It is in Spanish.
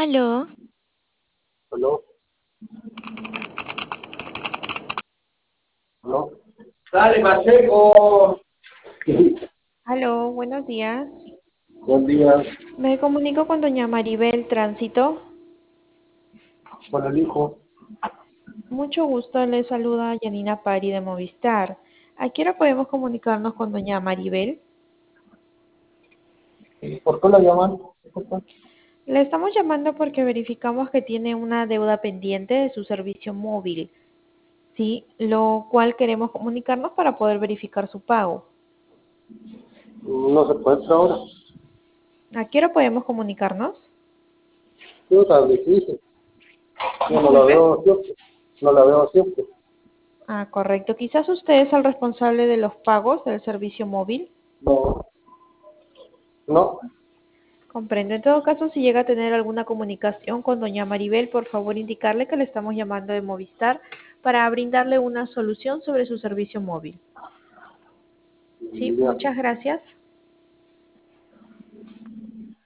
Aló, ¿Aló? ¿Aló? Dale, Pacheco. aló, buenos días. Buen día. Me comunico con doña Maribel Tránsito. Con el hijo. Mucho gusto, le saluda Yanina Pari de Movistar. ¿A qué hora podemos comunicarnos con doña Maribel? ¿Por qué la llaman? Disculpa. Le estamos llamando porque verificamos que tiene una deuda pendiente de su servicio móvil, sí, lo cual queremos comunicarnos para poder verificar su pago. No se puede ahora. ¿A qué hora podemos comunicarnos? Sí, o sea, difícil. Yo no la Disculpe. veo siempre. No la veo siempre. Ah, correcto. Quizás usted es el responsable de los pagos del servicio móvil. No, no. Comprendo. En todo caso, si llega a tener alguna comunicación con doña Maribel, por favor indicarle que le estamos llamando de Movistar para brindarle una solución sobre su servicio móvil. Sí, Ya. muchas gracias.